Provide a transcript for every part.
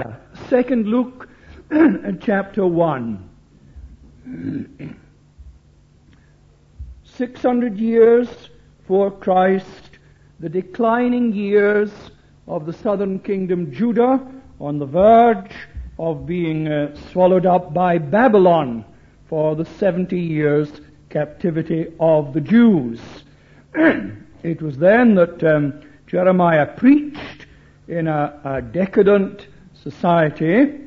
Jeremiah. 2nd Luke chapter 1. 600 years for Christ, the declining years of the southern kingdom Judah on the verge of being swallowed up by Babylon for the 70 years captivity of the Jews. It was then that Jeremiah preached in a decadent society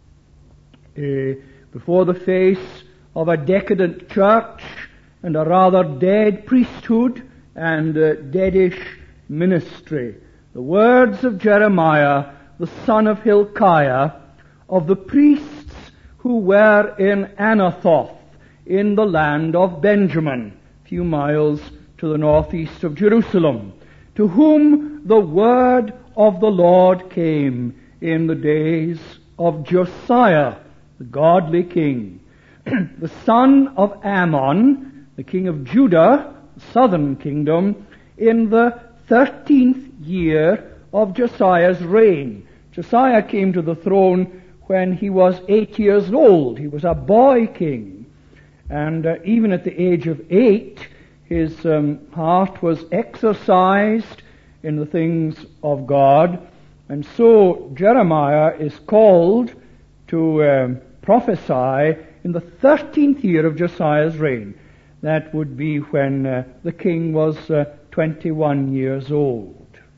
before the face of a decadent church and a rather dead priesthood and deadish ministry. The words of Jeremiah, the son of Hilkiah, of the priests who were in Anathoth, in the land of Benjamin, a few miles to the northeast of Jerusalem, to whom the word of the Lord came in the days of Josiah, the godly king, the son of Ammon, the king of Judah, the southern kingdom, in the 13th year of Josiah's reign. Josiah came to the throne when he was 8 years old. He was a boy king. And even at the age of 8, his heart was exercised in the things of God. And so Jeremiah is called to prophesy in the 13th year of Josiah's reign. That would be when the king was 21 years old.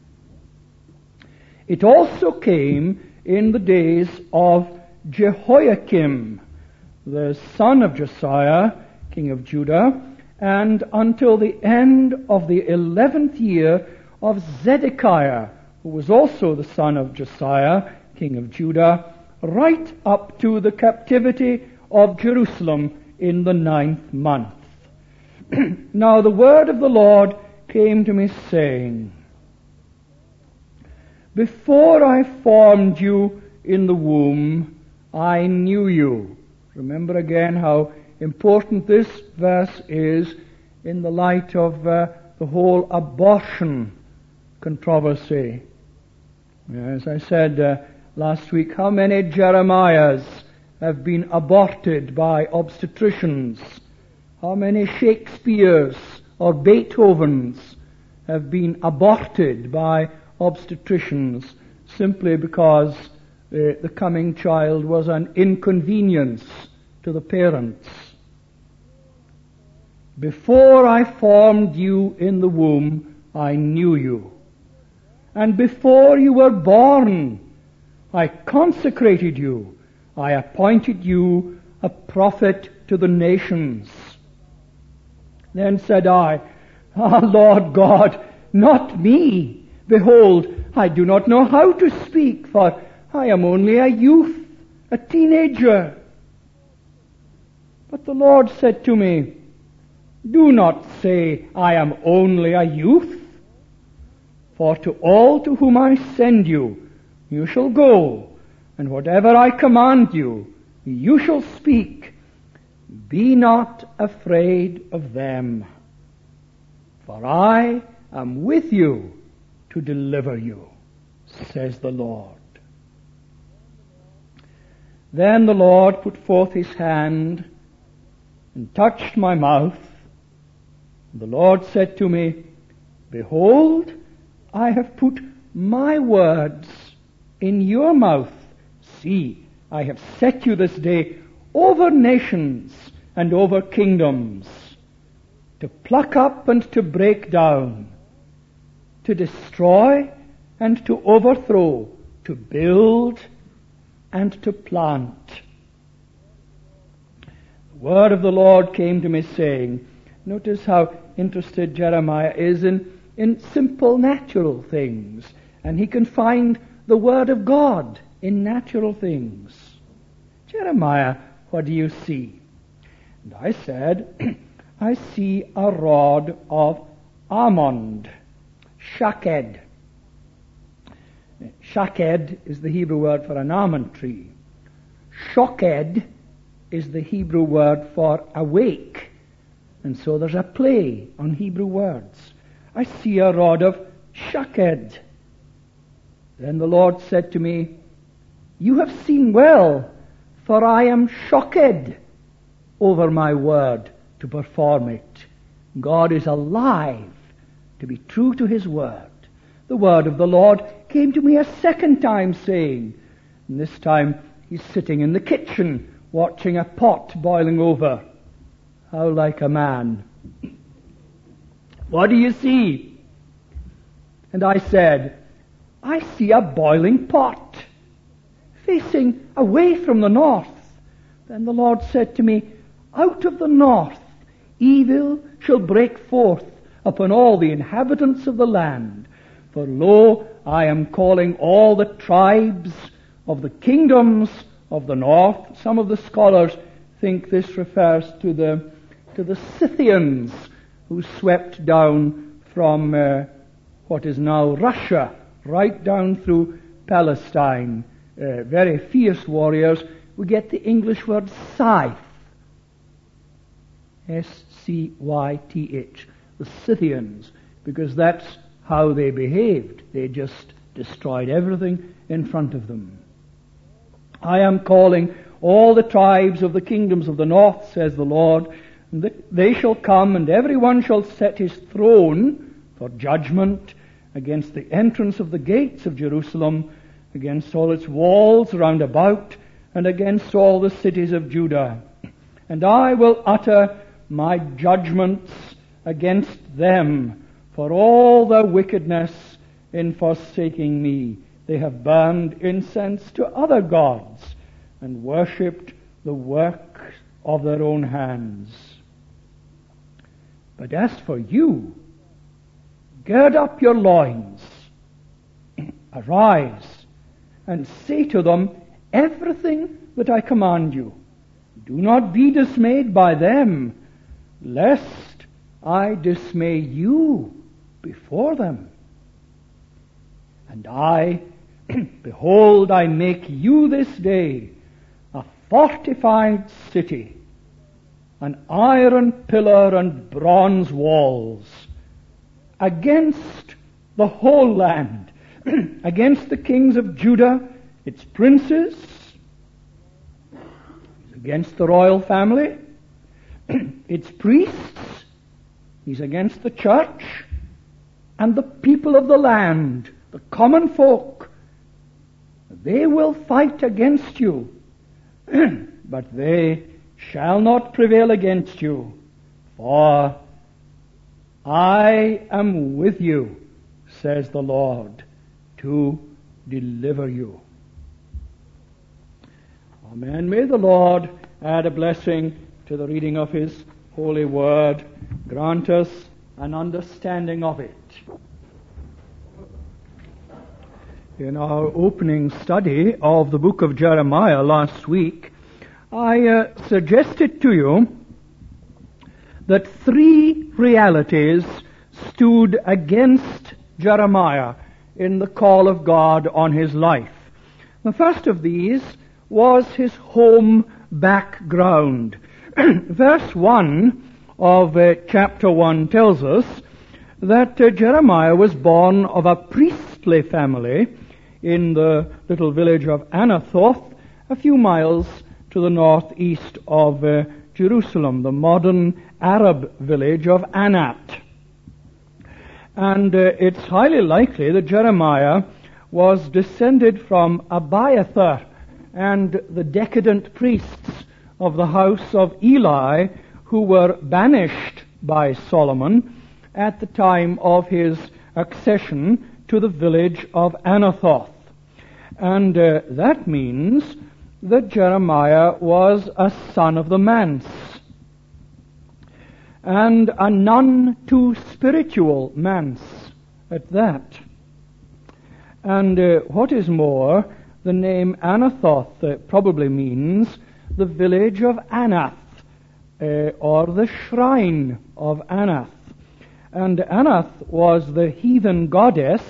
It also came in the days of Jehoiakim, the son of Josiah, king of Judah, and until the end of the 11th year of Zedekiah, who was also the son of Josiah, king of Judah, right up to the captivity of Jerusalem in the 9th month. Now the word of the Lord came to me saying, before I formed you in the womb, I knew you. Remember again how important this verse is in the light of the whole abortion controversy. As I said last week, how many Jeremiahs have been aborted by obstetricians? How many Shakespeares or Beethovens have been aborted by obstetricians simply because the coming child was an inconvenience to the parents? Before I formed you in the womb, I knew you. And before you were born, I consecrated you. I appointed you a prophet to the nations. Then said I, Lord God, not me. Behold, I do not know how to speak, for I am only a youth, a teenager. But the Lord said to me, do not say, I am only a youth. For to all to whom I send you, you shall go, and whatever I command you, you shall speak. Be not afraid of them, for I am with you to deliver you, says the Lord. Then the Lord put forth his hand and touched my mouth. The Lord said to me, behold, I have put my words in your mouth. See, I have set you this day over nations and over kingdoms, to pluck up and to break down, to destroy and to overthrow, to build and to plant. The word of the Lord came to me saying, notice how interested Jeremiah is in simple natural things, and he can find the word of God in natural things. Jeremiah, what do you see? And I said, I see a rod of almond, shaked. Shaked is the Hebrew word for an almond tree. Shoked is the Hebrew word for awake. And so there's a play on Hebrew words. I see a rod of shaked. Then the Lord said to me, You have seen well, for I am shocked over my word to perform it. God is alive to be true to his word. The word of the Lord came to me a second time, saying, and this time he's sitting in the kitchen watching a pot boiling over. How like a man. What do you see? And I said, I see a boiling pot facing away from the north. Then the Lord said to me, out of the north evil shall break forth upon all the inhabitants of the land. For lo, I am calling all the tribes of the kingdoms of the north. Some of the scholars think this refers to the Scythians who swept down from what is now Russia, right down through Palestine. Very fierce warriors. We get the English word Scythe. S-C-Y-T-H. The Scythians, because that's how they behaved. They just destroyed everything in front of them. I am calling all the tribes of the kingdoms of the north, says the Lord, and they shall come, and every one shall set his throne for judgment against the entrance of the gates of Jerusalem, against all its walls round about, and against all the cities of Judah. And I will utter my judgments against them for all their wickedness in forsaking me. They have burned incense to other gods and worshipped the work of their own hands. But as for you, gird up your loins, arise, and say to them everything that I command you. Do not be dismayed by them, lest I dismay you before them. And I, behold, I make you this day a fortified city, an iron pillar and bronze walls, against the whole land, against the kings of Judah, its princes, against the royal family, its priests, he's against the church, and the people of the land, the common folk. They will fight against you, but they shall not prevail against you, for I am with you, says the Lord, to deliver you. Amen. May the Lord add a blessing to the reading of his holy word. Grant us an understanding of it. In our opening study of the book of Jeremiah last week, I suggested to you that three realities stood against Jeremiah in the call of God on his life. The first of these was his home background. Verse 1 of chapter 1 tells us that Jeremiah was born of a priestly family in the little village of Anathoth, a few miles to the northeast of Jerusalem, the modern Arab village of Anat. And it's highly likely that Jeremiah was descended from Abiathar and the decadent priests of the house of Eli, who were banished by Solomon at the time of his accession to the village of Anathoth. And that means that Jeremiah was a son of the manse, and a none too spiritual manse at that. And what is more, the name Anathoth probably means the village of Anath, or the shrine of Anath. And Anath was the heathen goddess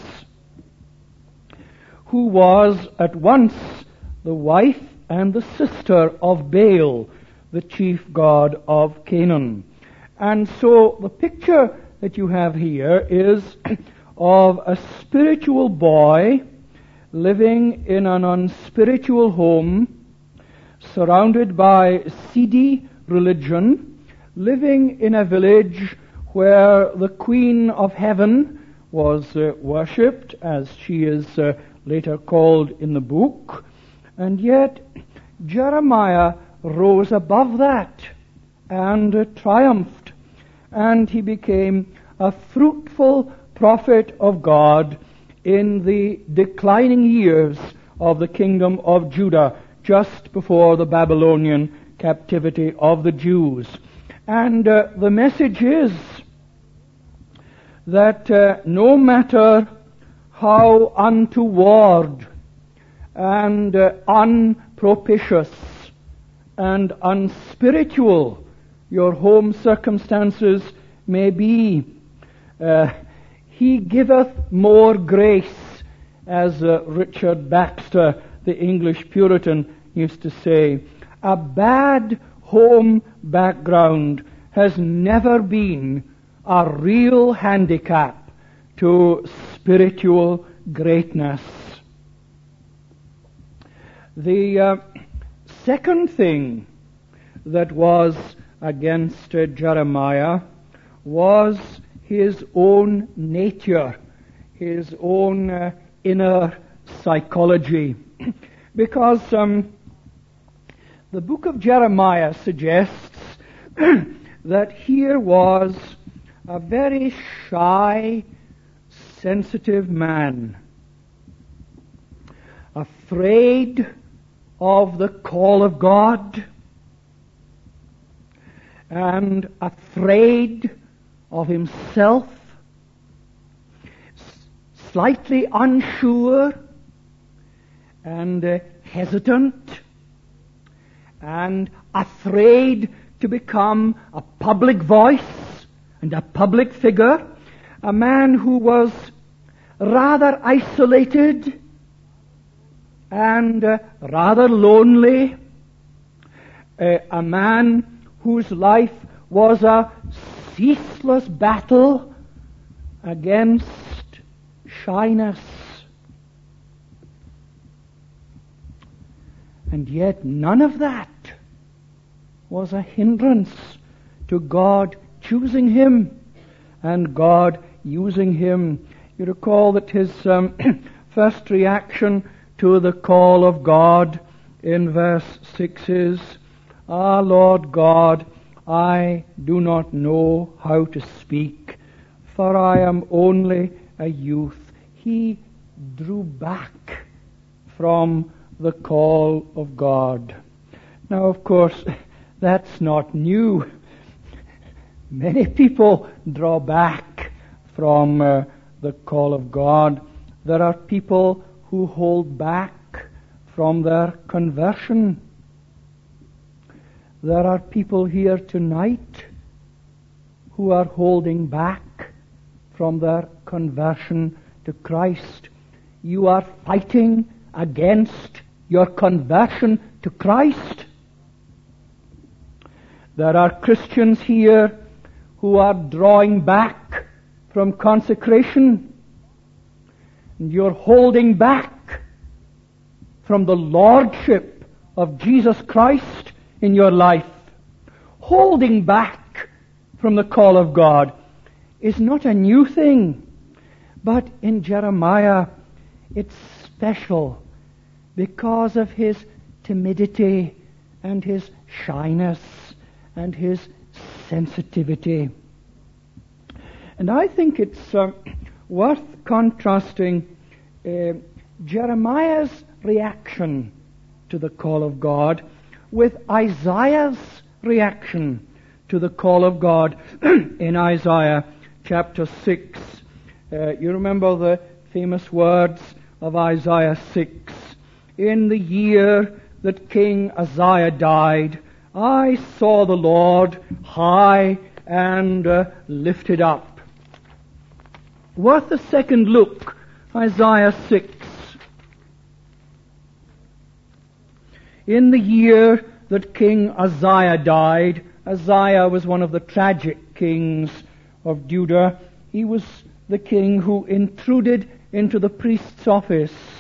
who was at once the wife and the sister of Baal, the chief god of Canaan. And so the picture that you have here is of a spiritual boy living in an unspiritual home, surrounded by seedy religion, living in a village where the Queen of Heaven was worshipped, as she is later called in the book. And yet Jeremiah rose above that and triumphed, and he became a fruitful prophet of God in the declining years of the kingdom of Judah, just before the Babylonian captivity of the Jews. And the message is that no matter how untoward and unpropitious and unspiritual your home circumstances may be, He giveth more grace, as Richard Baxter, the English Puritan, used to say. A bad home background has never been a real handicap to spiritual greatness. The second thing that was against Jeremiah was his own nature, his own inner psychology. Because the book of Jeremiah suggests that here was a very shy, sensitive man, afraid of the call of God, and afraid of himself, slightly unsure and hesitant, and afraid to become a public voice and a public figure, a man who was rather isolated and rather lonely, a man whose life was a ceaseless battle against shyness. And yet none of that was a hindrance to God choosing him and God using him. You recall that his first reaction to the call of God in verse 6 is, "Ah, Lord God, I do not know how to speak, for I am only a youth." He drew back from the call of God. Now, of course, that's not new. Many people draw back from the call of God. There are people who hold back from their conversion. There are people here tonight who are holding back from their conversion to Christ. You are fighting against your conversion to Christ. There are Christians here who are drawing back from consecration. And you're holding back from the lordship of Jesus Christ in your life. Holding back from the call of God is not a new thing, but in Jeremiah it's special because of his timidity and his shyness and his sensitivity. And I think it's worth contrasting Jeremiah's reaction to the call of God with Isaiah's reaction to the call of God in Isaiah chapter 6. You remember the famous words of Isaiah 6. "In the year that King Uzziah died, I saw the Lord high and lifted up." Worth a second look, Isaiah 6. "In the year that King Uzziah died," Uzziah was one of the tragic kings of Judah. He was the king who intruded into the priest's office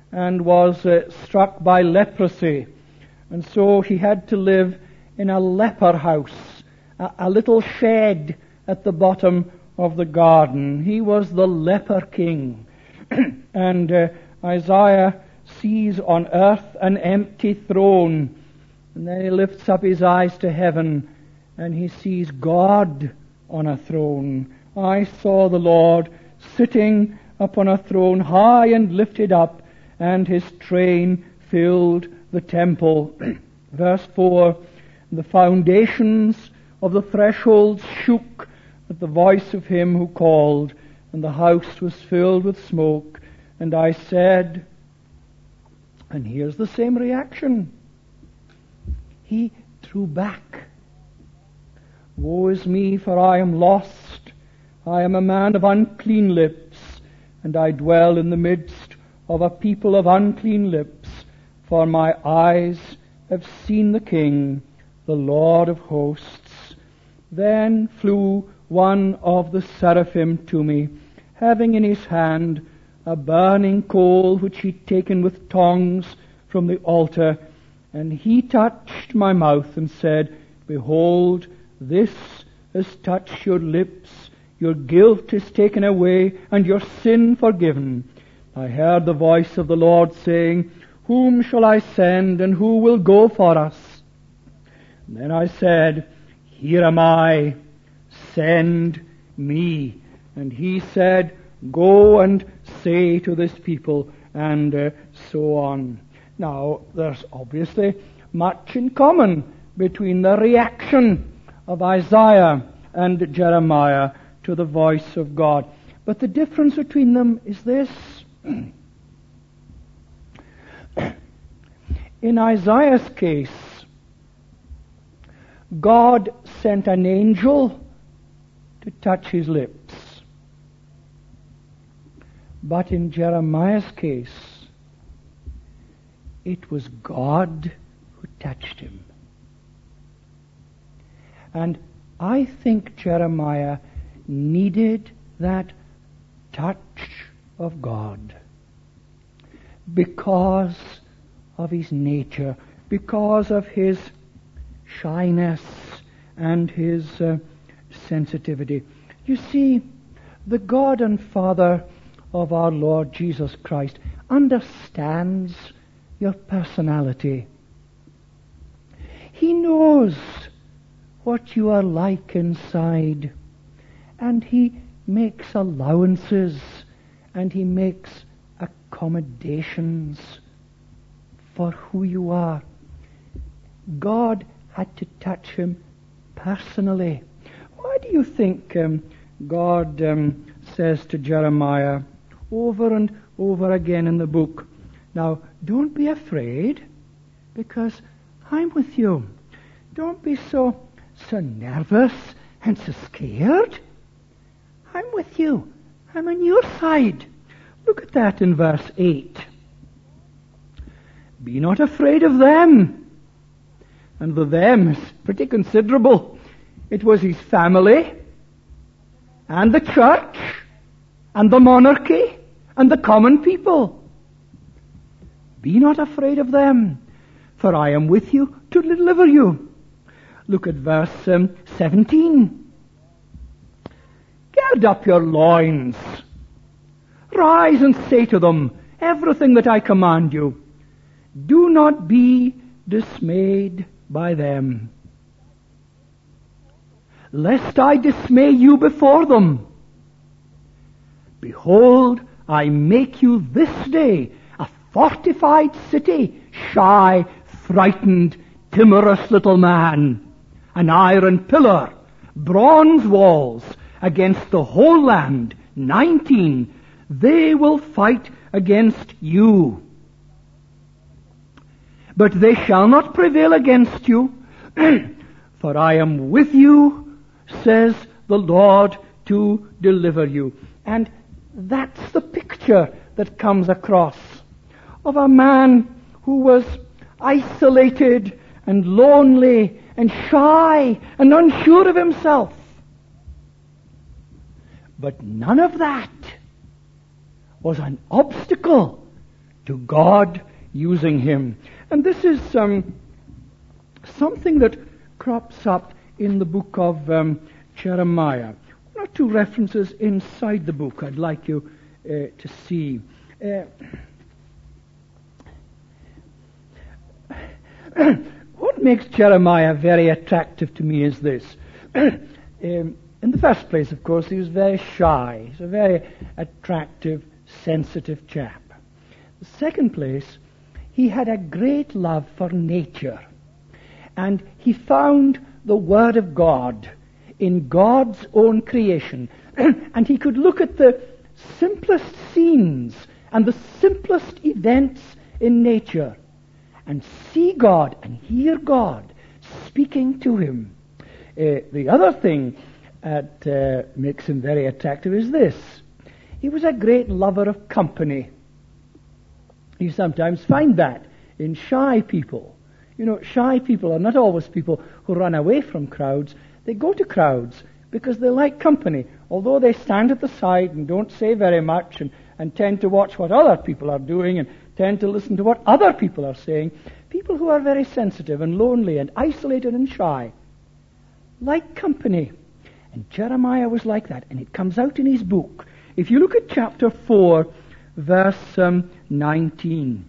and was struck by leprosy. And so he had to live in a leper house, a little shed at the bottom of the garden. He was the leper king. And Isaiah sees on earth an empty throne. And then he lifts up his eyes to heaven and he sees God on a throne. I saw the Lord sitting upon a throne high and lifted up, and his train filled the temple. Verse 4, the foundations of the thresholds shook at the voice of him who called, and the house was filled with smoke. And I said, and here's the same reaction. He drew back. Woe is me, for I am lost. I am a man of unclean lips, and I dwell in the midst of a people of unclean lips. For my eyes have seen the King, the Lord of hosts. Then flew one of the seraphim to me, having in his hand a burning coal which he'd taken with tongs from the altar. And he touched my mouth and said, Behold, this has touched your lips. Your guilt is taken away, and your sin forgiven. I heard the voice of the Lord saying, Whom shall I send, and who will go for us? And then I said, Here am I, send me. And he said, Go and say to this people, and so on. Now, there's obviously much in common between the reaction of Isaiah and Jeremiah to the voice of God. But the difference between them is this. In Isaiah's case, God sent an angel to touch his lips. But in Jeremiah's case, it was God who touched him. And I think Jeremiah needed that touch of God because of his nature, because of his shyness and his sensitivity. You see, the God and Father of our Lord Jesus Christ understands your personality. He knows what you are like inside, and he makes allowances and he makes accommodations for who you are. God had to touch him personally. Why do you think God says to Jeremiah over and over again in the book, now don't be afraid because I'm with you. Don't be so nervous and so scared. I'm with you. I'm on your side. Look at that in verse 8. Be not afraid of them. And the them is pretty considerable. It was his family, and the church, and the monarchy, and the common people. Be not afraid of them, for I am with you to deliver you. Look at verse 17. Gird up your loins. Rise and say to them everything that I command you. Do not be dismayed by them, lest I dismay you before them. Behold, I make you this day a fortified city, shy, frightened, timorous little man, an iron pillar, bronze walls against the whole land, 19. They will fight against you, but they shall not prevail against you, for I am with you, says the Lord, to deliver you. And that's the picture that comes across of a man who was isolated and lonely and shy and unsure of himself. But none of that was an obstacle to God using him. And this is something that crops up in the book of Jeremiah. One or two references inside the book I'd like you to see. What makes Jeremiah very attractive to me is this. In the first place, of course, he was very shy. He's a very attractive, sensitive chap. The second place, he had a great love for nature. And he found the Word of God in God's own creation. And he could look at the simplest scenes and the simplest events in nature and see God and hear God speaking to him. The other thing that makes him very attractive is this. He was a great lover of company. You sometimes find that in shy people. You know, shy people are not always people who run away from crowds. They go to crowds because they like company. Although they stand at the side and don't say very much and tend to watch what other people are doing and tend to listen to what other people are saying, people who are very sensitive and lonely and isolated and shy like company. And Jeremiah was like that, and it comes out in his book. If you look at chapter 4, verse 19.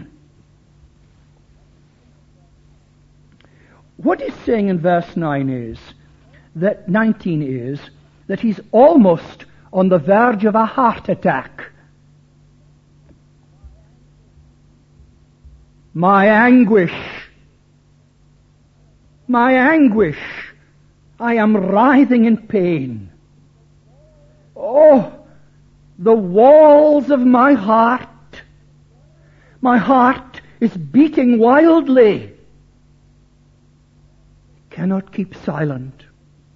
What he's saying in verse 19 is that he's almost on the verge of a heart attack. My anguish, I am writhing in pain. Oh, the walls of my heart is beating wildly. I cannot keep silent,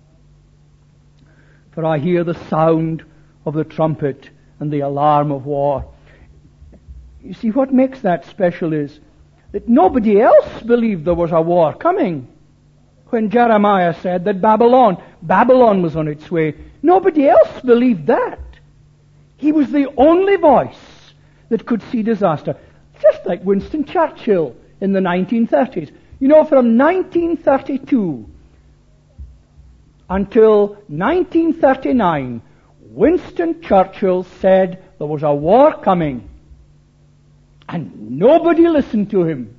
for I hear the sound of the trumpet and the alarm of war. You see, what makes that special is that nobody else believed there was a war coming. When Jeremiah said that Babylon was on its way, nobody else believed that. He was the only voice that could see disaster. Just like Winston Churchill in the 1930s. You know, from 1932 until 1939, Winston Churchill said there was a war coming. And nobody listened to him.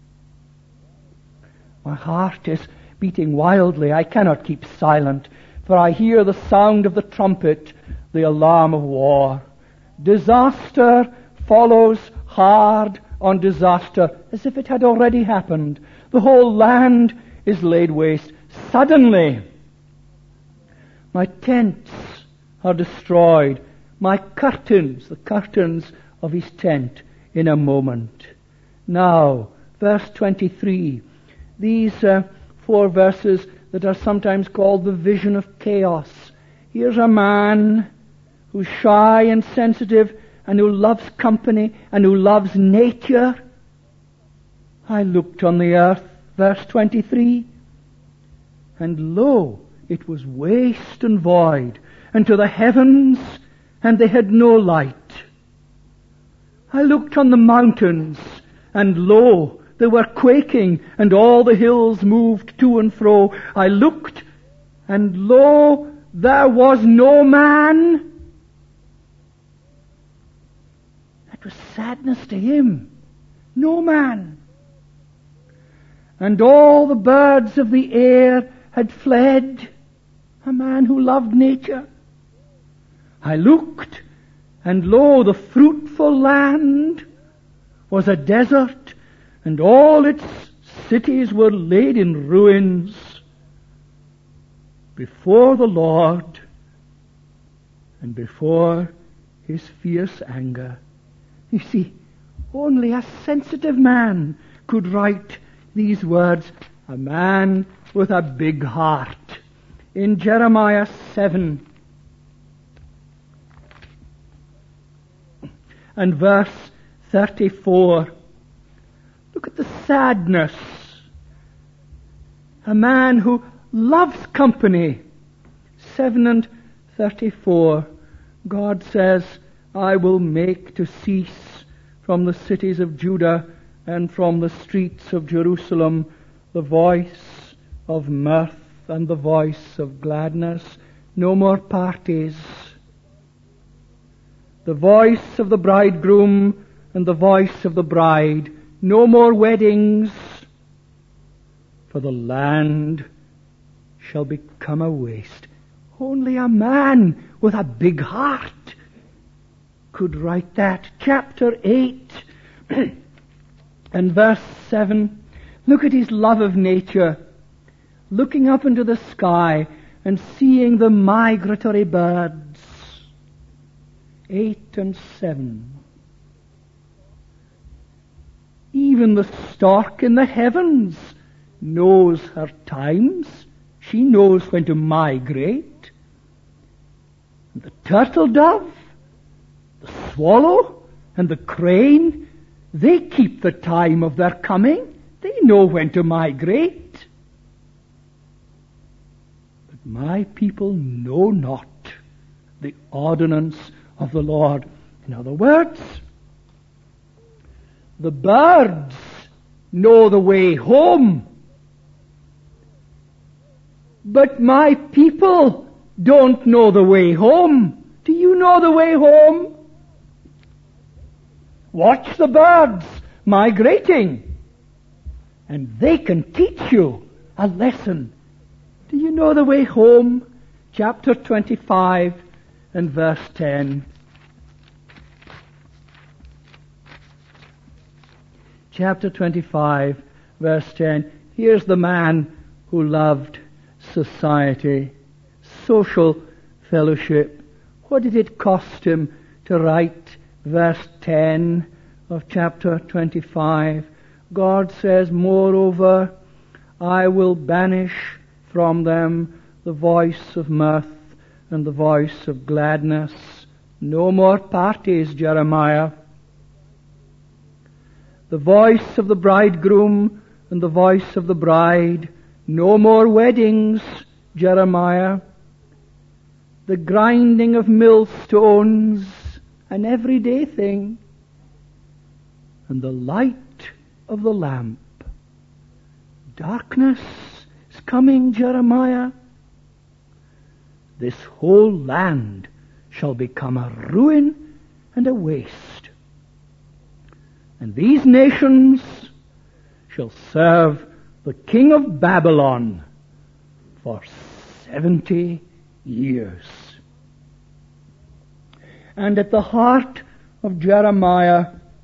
My heart is beating wildly. I cannot keep silent, for I hear the sound of the trumpet, the alarm of war. Disaster follows hard on disaster, as if it had already happened. The whole land is laid waste. Suddenly, my tents are destroyed. My curtains, the curtains of his tent, in a moment. Now, verse 23. These 4 verses that are sometimes called the vision of chaos. Here's a man who's shy and sensitive and who loves company and who loves nature. I looked on the earth, verse 23, and lo, it was waste and void, and to the heavens, and they had no light. I looked on the mountains, and lo, they were quaking, and all the hills moved to and fro. I looked, and lo, there was no man. That was sadness to him. No man. And all the birds of the air had fled. A man who loved nature. I looked, and lo, the fruitful land was a desert, and all its cities were laid in ruins before the Lord and before his fierce anger. You see, only a sensitive man could write these words, a man with a big heart. In Jeremiah 7 and verse 34, look at the sadness. A man who loves company. 7 and 34, God says, I will make to cease from the cities of Judah and from the streets of Jerusalem the voice of mirth and the voice of gladness. No more parties. The voice of the bridegroom and the voice of the bride. No more weddings, for the land shall become a waste. Only a man with a big heart could write that. Chapter 8 and verse 7. Look at his love of nature, looking up into the sky and seeing the migratory birds. 8 and 7. Even the stork in the heavens knows her times. She knows when to migrate. And the turtle dove, the swallow, and the crane, they keep the time of their coming. They know when to migrate. But my people know not the ordinance of the Lord. In other words, the birds know the way home, but my people don't know the way home. Do you know the way home? Watch the birds migrating, and they can teach you a lesson. Do you know the way home? Chapter 25 and verse 10. Chapter 25, verse 10. Here's the man who loved society, social fellowship. What did it cost him to write verse 10 of chapter 25? God says, moreover, I will banish from them the voice of mirth and the voice of gladness. No more parties, Jeremiah. The voice of the bridegroom and the voice of the bride. No more weddings, Jeremiah. The grinding of millstones, an everyday thing. And the light of the lamp. Darkness is coming, Jeremiah. This whole land shall become a ruin and a waste. And these nations shall serve the king of Babylon for 70 years. And at the heart of Jeremiah,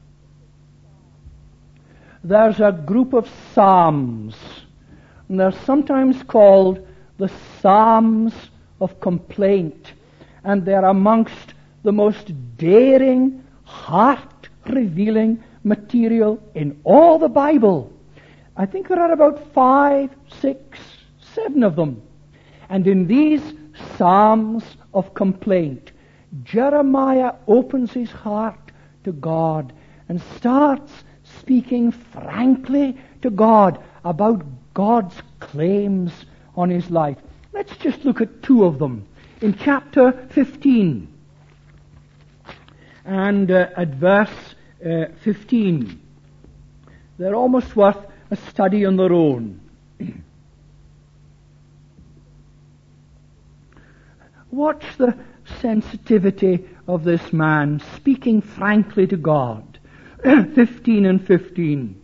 there's a group of psalms, and they're sometimes called the Psalms of Complaint, and they're amongst the most daring, heart-revealing material in all the Bible. I think there are about 5, 6, 7 of them. And in these Psalms of Complaint, Jeremiah opens his heart to God and starts speaking frankly to God about God's claims on his life. Let's just look at 2 of them. In chapter 15 and at verse 15, they're almost worth a study on their own. Watch the sensitivity of this man speaking frankly to God. 15 and 15.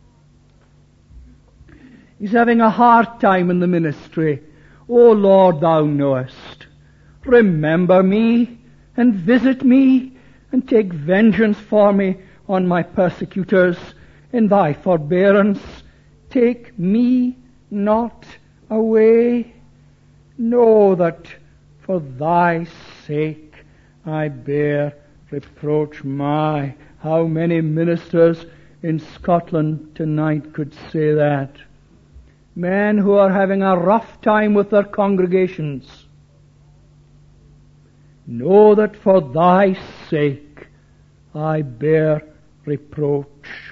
He's having a hard time in the ministry. O Lord, thou knowest. Remember me and visit me and take vengeance for me on my persecutors. In thy forbearance take me not away. Know that for thy sake I bear reproach. My, how many ministers in Scotland tonight could say that? Men who are having a rough time with their congregations. Know that for thy sake I bear reproach.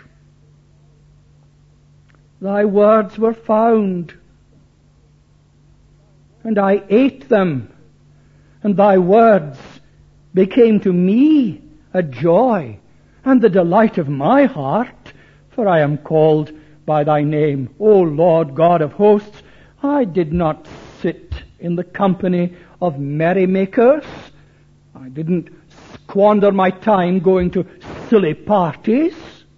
Thy words were found, and I ate them, and thy words became to me a joy, and the delight of my heart, for I am called by thy name, O Lord God of hosts. I did not sit in the company of merrymakers. I didn't squander my time going to silly parties.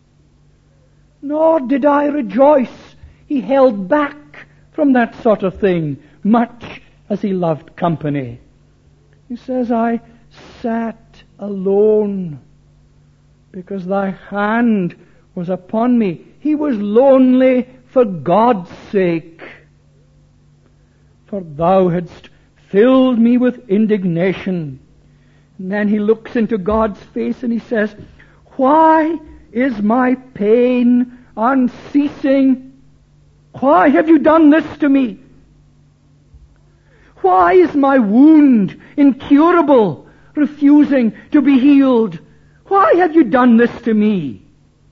Nor did I rejoice. He held back from that sort of thing, much as he loved company. He says, I sat alone because thy hand was upon me. He was lonely for God's sake. For thou hadst filled me with indignation. And then he looks into God's face and he says, why is my pain unceasing? Why have you done this to me? Why is my wound incurable, refusing to be healed? Why have you done this to me?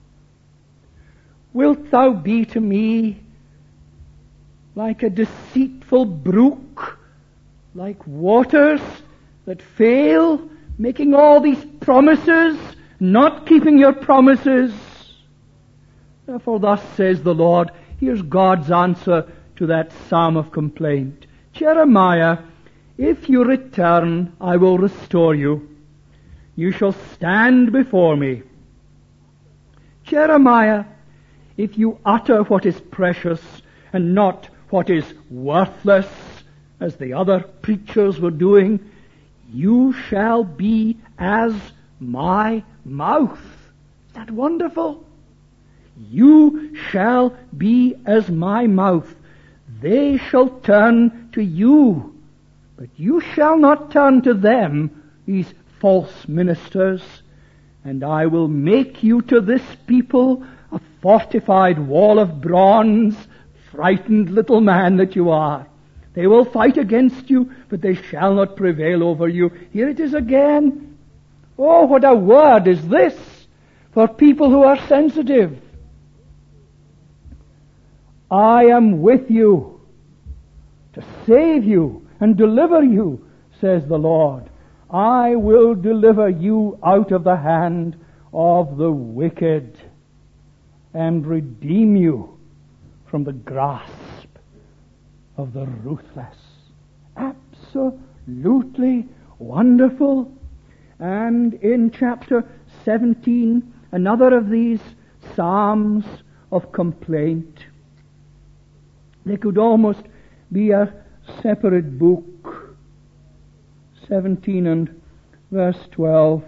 Wilt thou be to me like a deceitful brook, like waters that fail, making all these promises, not keeping your promises? Therefore thus says the Lord. Here's God's answer to that psalm of complaint. Jeremiah, if you return, I will restore you. You shall stand before me. Jeremiah, if you utter what is precious and not what is worthless, as the other preachers were doing, you shall be as my mouth. Is that wonderful? You shall be as my mouth. They shall turn to you, but you shall not turn to them, these false ministers. And I will make you to this people a fortified wall of bronze, frightened little man that you are. They will fight against you, but they shall not prevail over you. Here it is again. Oh, what a word is this for people who are sensitive. I am with you to save you and deliver you, says the Lord. I will deliver you out of the hand of the wicked and redeem you from the grasp of the ruthless. Absolutely wonderful. And in chapter 17, another of these psalms of complaint. They could almost be a separate book. 17 and verse 12.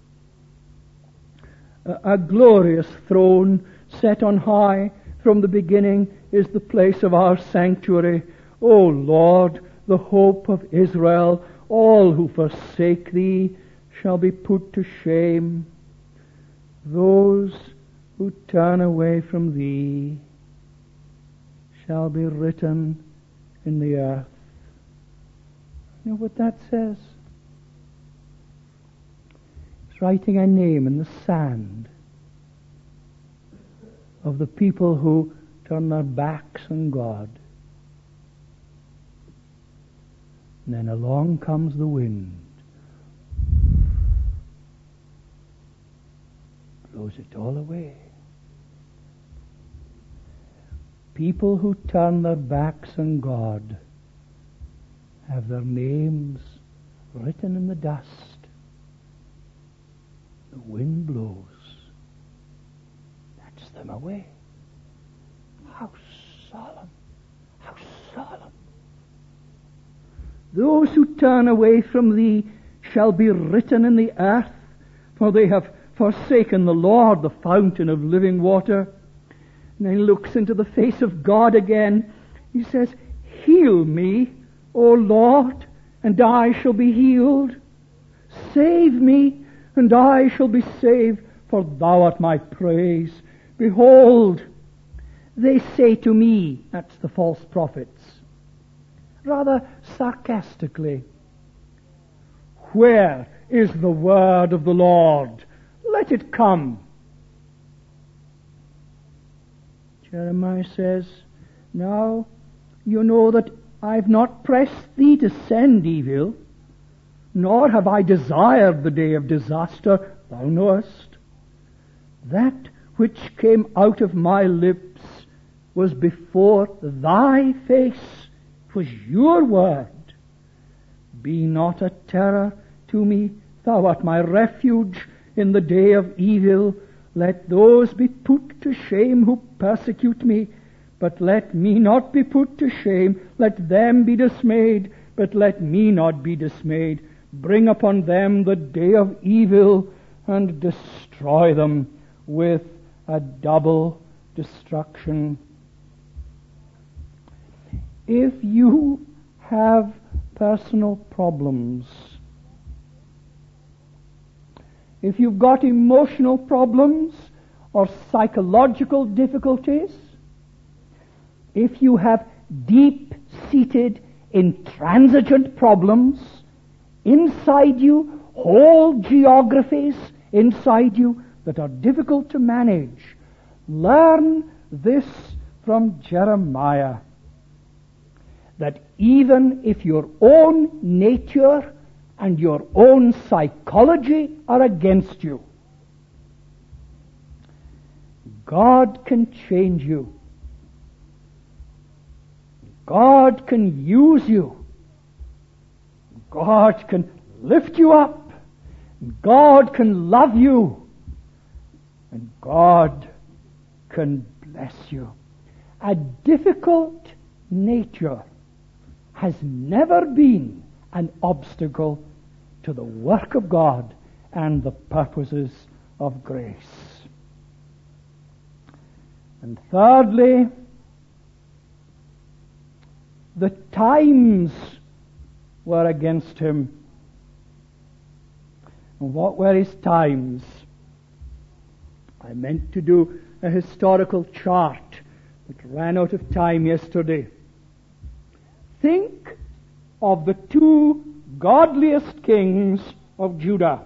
A glorious throne set on high from the beginning is the place of our sanctuary. O Lord, the hope of Israel, all who forsake thee shall be put to shame. Those who turn away from thee shall be written in the earth. You know what that says? It's writing a name in the sand of the people who turn their backs on God. And then along comes the wind, blows it all away. People who turn their backs on God have their names written in the dust. The wind blows, that's them away. How solemn! How solemn! Those who turn away from thee shall be written in the earth, for they have forsaken the Lord, the fountain of living water. And then he looks into the face of God again. He says, heal me, O Lord, and I shall be healed. Save me, and I shall be saved, for thou art my praise. Behold, they say to me, that's the false prophets, rather sarcastically, where is the word of the Lord? Let it come. Jeremiah says, now you know that I've not pressed thee to send evil, nor have I desired the day of disaster, thou knowest. That which came out of my lips was before thy face, 'twas your word. Be not a terror to me, thou art my refuge in the day of evil. Let those be put to shame who persecute me, but let me not be put to shame. Let them be dismayed, but let me not be dismayed. Bring upon them the day of evil, and destroy them with a double destruction. If you have personal problems, if you've got emotional problems or psychological difficulties, if you have deep-seated, intransigent problems inside you, whole geographies inside you that are difficult to manage, learn this from Jeremiah, that even if your own nature and your own psychology are against you, God can change you. God can use you. God can lift you up. God can love you. And God can bless you. A difficult nature has never been an obstacle to the work of God and the purposes of grace. And thirdly, the times were against him. And what were his times? I meant to do a historical chart, but ran out of time yesterday. Think of the two godliest kings of Judah,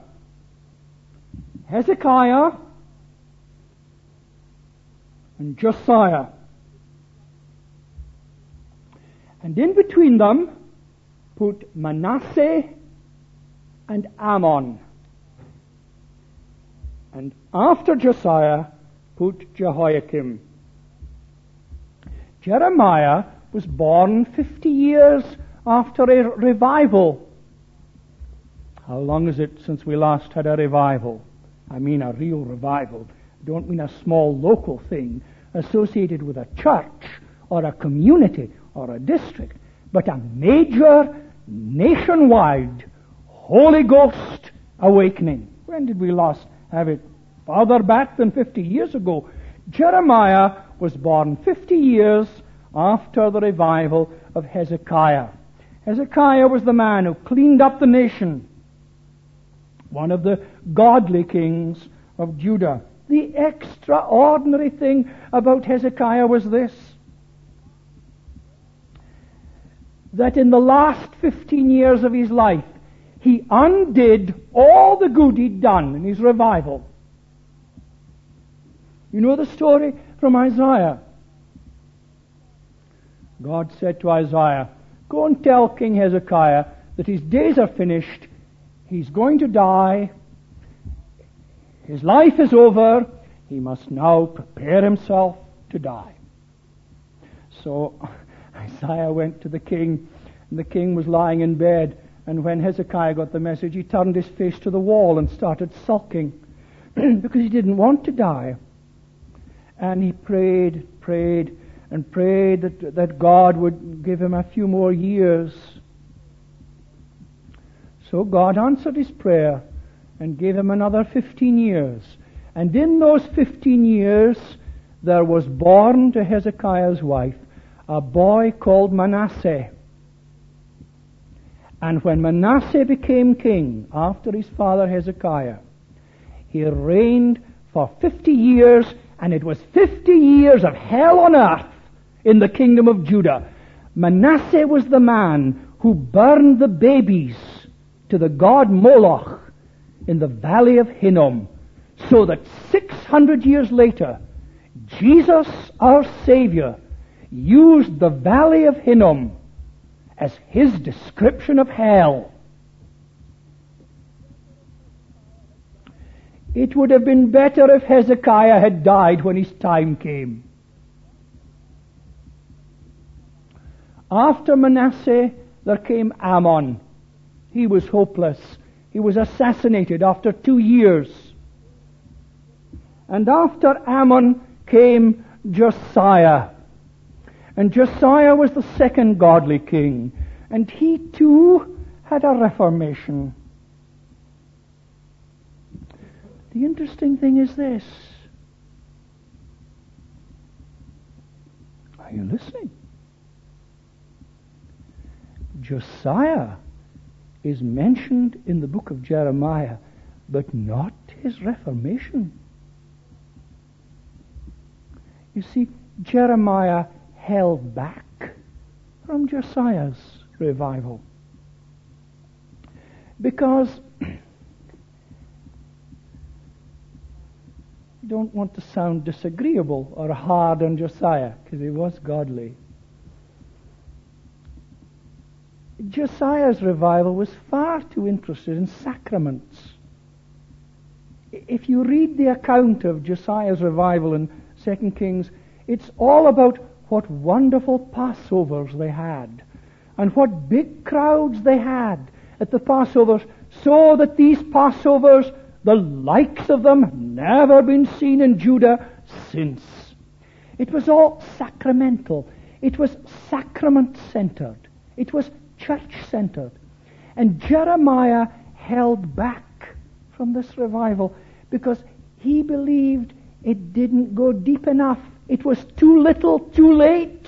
Hezekiah and Josiah. And in between them, put Manasseh and Ammon. And after Josiah, put Jehoiakim. Jeremiah was born 50 years after a revival. How long is it since we last had a revival? I mean a real revival. I don't mean a small local thing associated with a church or a community or a district, but a major nationwide Holy Ghost awakening. When did we last have it? Farther back than 50 years ago. Jeremiah was born 50 years after the revival of Hezekiah. Hezekiah was the man who cleaned up the nation, one of the godly kings of Judah. The extraordinary thing about Hezekiah was this, that in the last 15 years of his life, he undid all the good he'd done in his revival. You know the story from Isaiah. God said to Isaiah, go and tell King Hezekiah that his days are finished, he's going to die, his life is over, he must now prepare himself to die. So Isaiah went to the king, and the king was lying in bed, and when Hezekiah got the message, he turned his face to the wall and started sulking because he didn't want to die. And he prayed that God would give him a few more years. So God answered his prayer and gave him another 15 years. And in those 15 years, there was born to Hezekiah's wife a boy called Manasseh. And when Manasseh became king after his father Hezekiah, he reigned for 50 years, and it was 50 years of hell on earth in the kingdom of Judah. Manasseh was the man who burned the babies to the god Moloch in the valley of Hinnom, so that 600 years later, Jesus, our Savior, used the valley of Hinnom as his description of hell. It would have been better if Hezekiah had died when his time came. After Manasseh, there came Ammon. He was hopeless. He was assassinated after 2 years. And after Ammon came Josiah. And Josiah was the second godly king. And he too had a reformation. The interesting thing is this. Are you listening? Josiah is mentioned in the book of Jeremiah, but not his reformation. You see, Jeremiah held back from Josiah's revival. Because I don't want to sound disagreeable or hard on Josiah, because he was godly. Josiah's revival was far too interested in sacraments. If you read the account of Josiah's revival in 2 Kings, it's all about what wonderful Passovers they had, and what big crowds they had at the Passovers, so that these Passovers, the likes of them, never been seen in Judah since. It was all sacramental. It was sacrament-centered. It was church-centered. And Jeremiah held back from this revival because he believed it didn't go deep enough. It was too little, too late.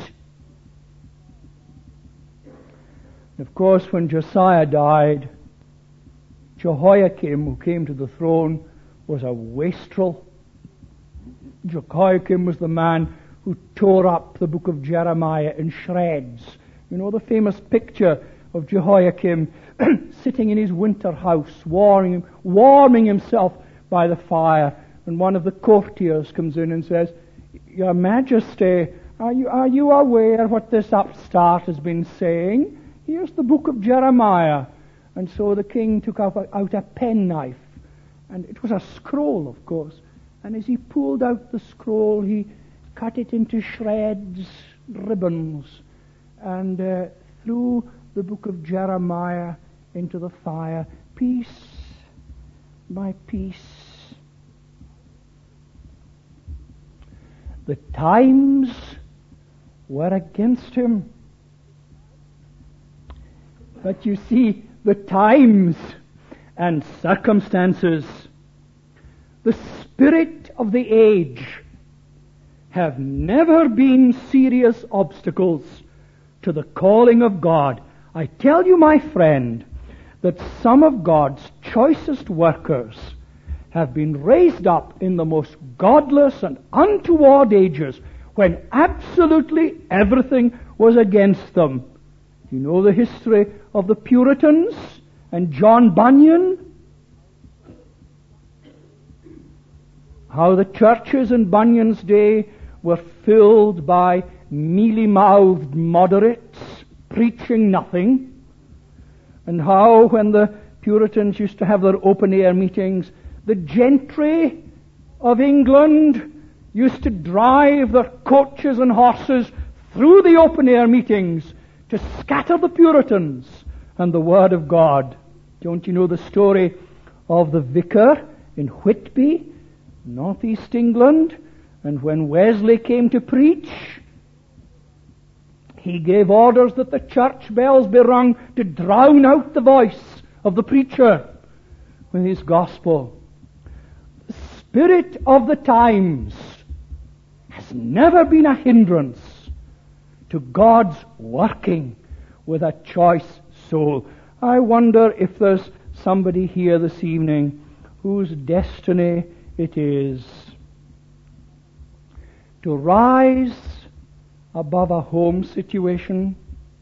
And of course, when Josiah died, Jehoiakim, who came to the throne, was a wastrel. Jehoiakim was the man who tore up the book of Jeremiah in shreds. You know the famous picture of Jehoiakim sitting in his winter house, warming himself by the fire, and one of the courtiers comes in and says, "Your Majesty, are you aware what this upstart has been saying? Here's the book of Jeremiah." And so the king took out a penknife, and it was a scroll, of course. And as he pulled out the scroll, he cut it into shreds, ribbons, and threw the book of Jeremiah into the fire, piece by piece. The times were against him. But you see, the times and circumstances, the spirit of the age, have never been serious obstacles to the calling of God. I tell you, my friend, that some of God's choicest workers have been raised up in the most godless and untoward ages when absolutely everything was against them. You know the history of the Puritans and John Bunyan? How the churches in Bunyan's day were filled by mealy-mouthed moderates preaching nothing, and how when the Puritans used to have their open-air meetings, the gentry of England used to drive their coaches and horses through the open-air meetings to scatter the Puritans and the Word of God. Don't you know the story of the vicar in Whitby, northeast England? And when Wesley came to preach, he gave orders that the church bells be rung to drown out the voice of the preacher with his gospel. The spirit of the times has never been a hindrance to God's working with a choice soul. I wonder if there's somebody here this evening whose destiny it is to rise above a home situation,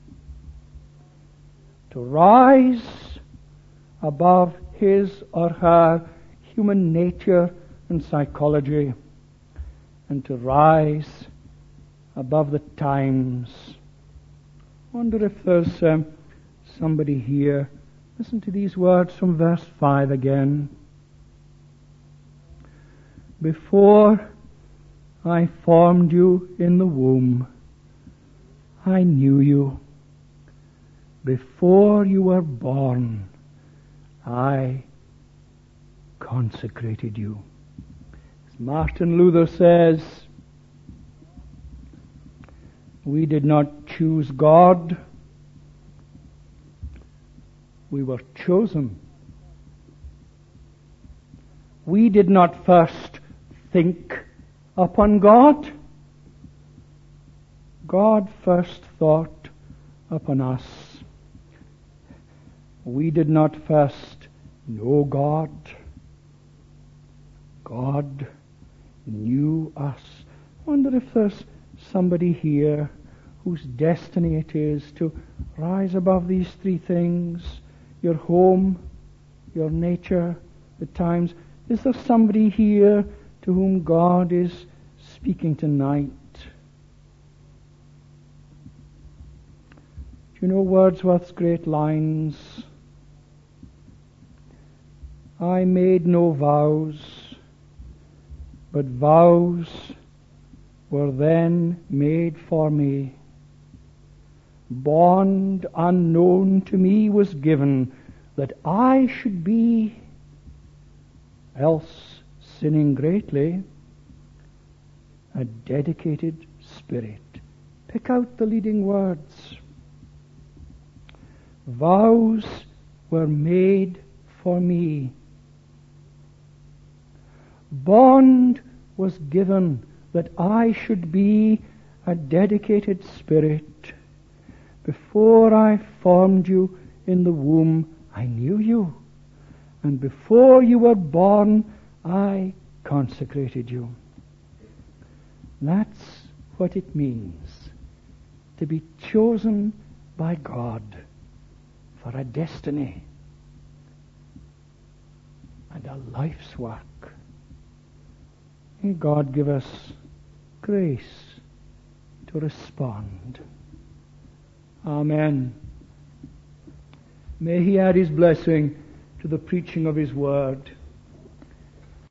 to rise above his or her human nature and psychology, and to rise above the times. I wonder if there's somebody here. Listen to these words from verse 5 again. Before I formed you in the womb, I knew you. Before you were born, I consecrated you. As Martin Luther says, we did not choose God, we were chosen. We did not first think upon God. God first thought upon us. We did not first know God. God knew us. I wonder if there's somebody here whose destiny it is to rise above these three things: your home, your nature, the times. Is there somebody here to whom God is speaking tonight? Do you know Wordsworth's great lines? I made no vows, but vows were then made for me. Bond unknown to me was given, that I should be, else sinning greatly, a dedicated spirit. Pick out the leading words. Vows were made for me. Bond was given that I should be a dedicated spirit. Before I formed you in the womb, I knew you. And before you were born, I consecrated you. That's what it means to be chosen by God for a destiny and a life's work. May God give us grace to respond. Amen. May He add His blessing to the preaching of His word.